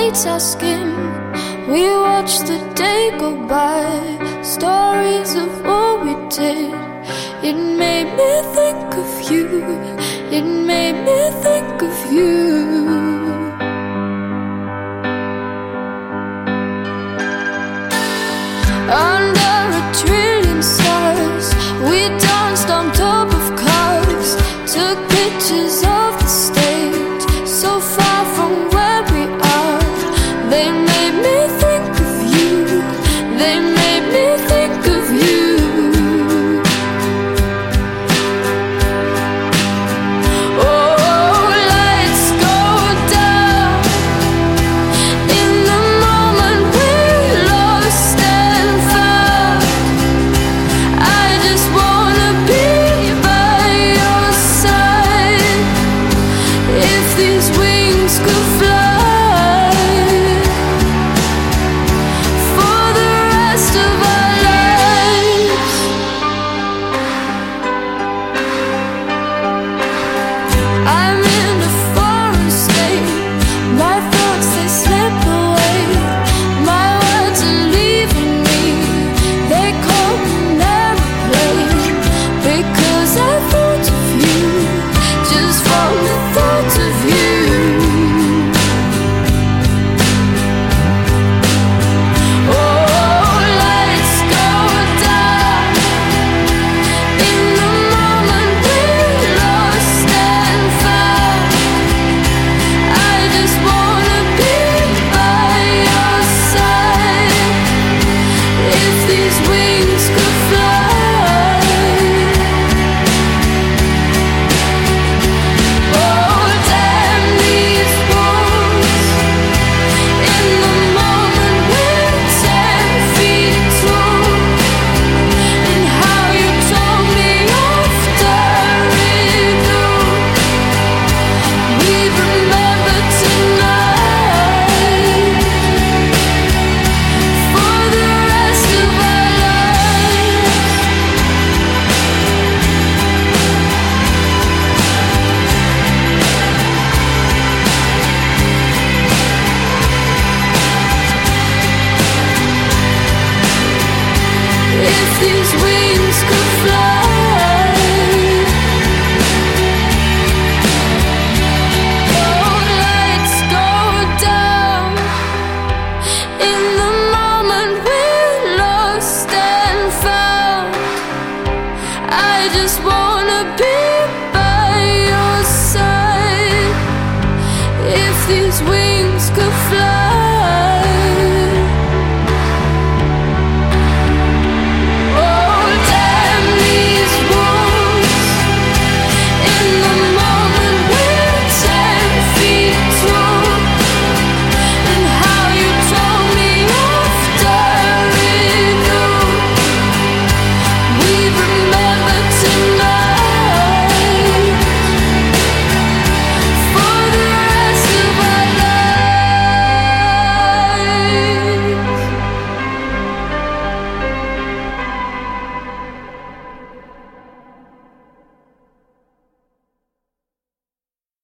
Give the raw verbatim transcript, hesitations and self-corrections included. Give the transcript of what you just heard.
lights our skin. We watch the day go by, stories of what we did. It made me think of you, it made me think of you. Under a trillion stars, we danced on top of cars, took pictures of the stage, so far from where we are. They made me think of you, they made me think of you. Oh, lights go down in the moment we're lost and found. I just wanna be by your side. If these wings could fly for the rest of our lives. I'm in a foreign state, my thoughts they slip away, my words are leaving me, they call an airplane, because I thought of you, just from the thought of you. Oh, lights go down in the moment we're lost and found. I just wanna be by your side. If these wings could fly. Oh, damn these walls. In the moment we're ten feet tall. And how you told me after it all. We remember tonight for the rest of our lives. If these wings could fly. Oh, lights go down in the moment we're lost and found. I just wanna be by your side. If these wings could fly.